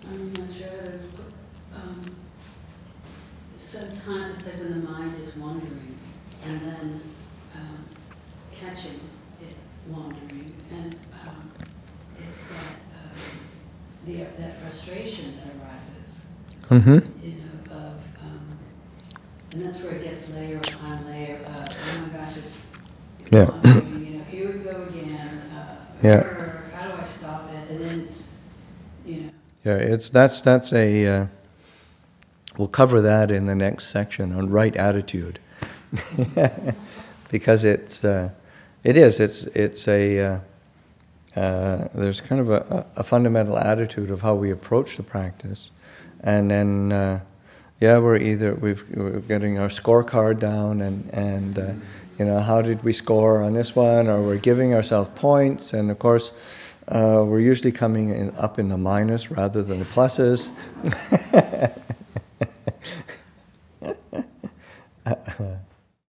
I'm not sure how to put, sometimes it's like when the mind is wandering and then catching it wandering, and it's that frustration that arises, Mm-hmm. you know, of, and that's where it gets layer upon layer of, oh my gosh, it's Yeah. wandering, you know, here we go again, Yeah. how do I stop it, and then it's, you know. Yeah, that's a, we'll cover that in the next section on right attitude. Because it's a, there's kind of a fundamental attitude of how we approach the practice. And then, we're getting our scorecard down and you know, how did we score on this one, or we're giving ourselves points, and of course, we're usually coming up in the minus rather than the pluses.